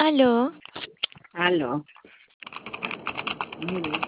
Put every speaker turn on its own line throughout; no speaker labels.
Aló,
Aló, mire.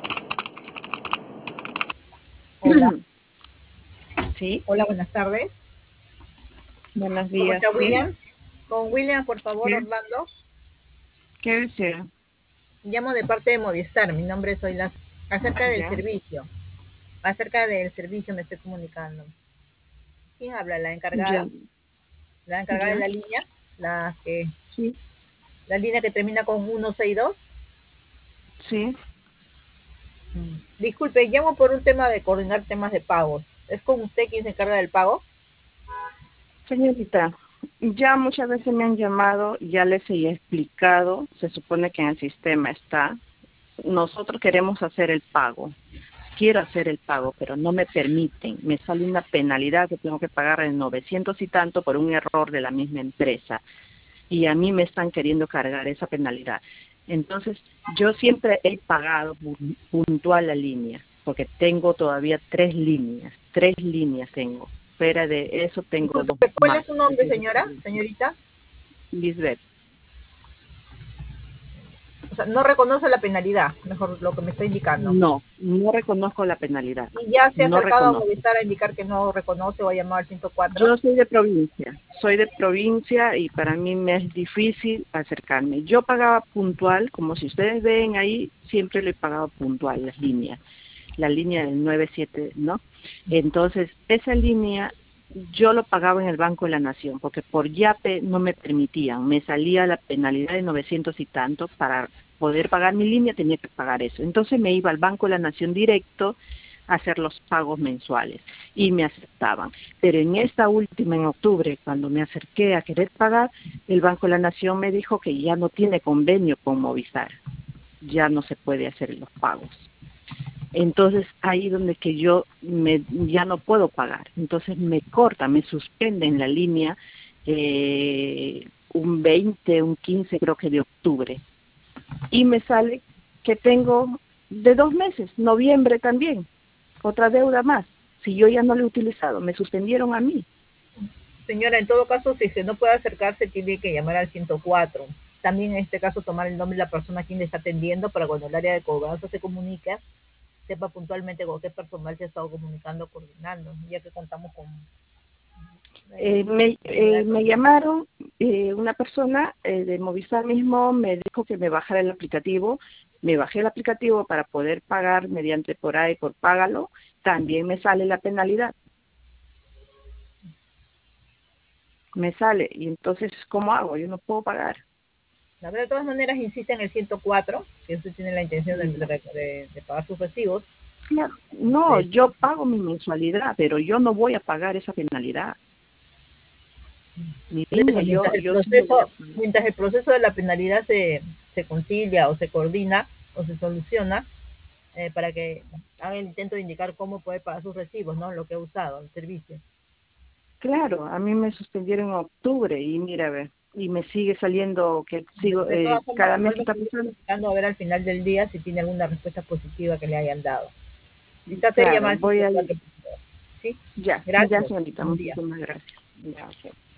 Hola,
Sí,
hola, buenas tardes.
buenos
¿Cómo
días,
está
sí.
William? Con William, por favor,
¿Qué,
Orlando.
qué desea?
Llamo de parte de Movistar. Mi nombre es Oilas. Acerca del
Ya,
servicio. Acerca del servicio me estoy comunicando. ¿Quién habla? La encargada.
ya,
La encargada de
ya,
la línea. La que,
sí,
la línea que termina con 162.
sí.
Disculpe, llamo por un tema de coordinar temas de pagos. ¿Es con usted quien se encarga del pago?
Señorita, ya muchas veces me han llamado, ya les he explicado, se supone que en el sistema está. Nosotros queremos hacer el pago. Quiero hacer el pago, pero no me permiten. Me sale una penalidad que tengo que pagar de 900 y tanto por un error de la misma empresa. Y a mí me están queriendo cargar esa penalidad. Entonces, yo siempre he pagado puntual la línea, porque tengo todavía tres líneas tengo. Fuera de eso tengo dos
Disculpe, ¿cuál
más.
es su nombre, señora? Señorita.
Lisbeth,
O sea, no reconoce la penalidad, mejor lo que me está indicando.
no reconozco la penalidad,
Y ya se ha
no
acercado a
reconozco.
Movistar a indicar que no reconoce o ha llamado al 104.
Yo soy de provincia y para mí me es difícil acercarme. Yo pagaba puntual, como si ustedes ven ahí, siempre lo he pagado puntual, las líneas. La línea del 97, ¿no? Entonces, esa línea yo lo pagaba en el Banco de la Nación, porque por YAPE no me permitían, me salía la penalidad de 900 y tanto, para poder pagar mi línea tenía que pagar eso. Entonces me iba al Banco de la Nación directo a hacer los pagos mensuales y me aceptaban. Pero en esta última, en octubre, cuando me acerqué a querer pagar, el Banco de la Nación me dijo que ya no tiene convenio con Movistar, ya no se puede hacer los pagos. Entonces ahí donde que ya no puedo pagar, entonces me corta, me suspenden la línea un 20, un 15 creo que de octubre, y me sale que tengo de 2 meses, noviembre también, otra deuda más. Si yo ya no lo he utilizado, me suspendieron a mí.
Señora, en todo caso, si se no puede acercarse, tiene que llamar al 104. También en este caso tomar el nombre de la persona a quien le está atendiendo para cuando el área de cobranza se comunique, sepa puntualmente con qué personal se ha estado comunicando, coordinando, ya que contamos con
Me llamaron, una persona de Movistar mismo me dijo que me bajara el aplicativo. Me bajé el aplicativo para poder pagar mediante por ahí, por Págalo. También me sale la penalidad. Me sale. Y entonces, ¿cómo hago? Yo no puedo pagar.
la verdad, de todas maneras, insiste en el 104, que usted tiene la intención
No,
de pagar sus recibos.
claro, no, yo pago mi mensualidad, pero yo no voy a pagar esa penalidad. Mi
Por eso,
niña, yo sí lo voy a pagar.
mientras el proceso de la penalidad se concilia o se coordina o se soluciona, para que haga el intento de indicar cómo puede pagar sus recibos, ¿no? Lo que ha usado, el servicio.
Claro, a mí me suspendieron en octubre y mira, a ver, y me sigue saliendo que sigo,
De todas formas,
cada mes que está
igualmente yo estoy
pasando.
esperando a ver al final del día si tiene alguna respuesta positiva que le hayan dado. Si está seria,
Claro,
más
voy a ir.
104. ¿Sí?
Ya,
Gracias.
señorita,
Buen día.
muchísimas gracias. Ya, ok.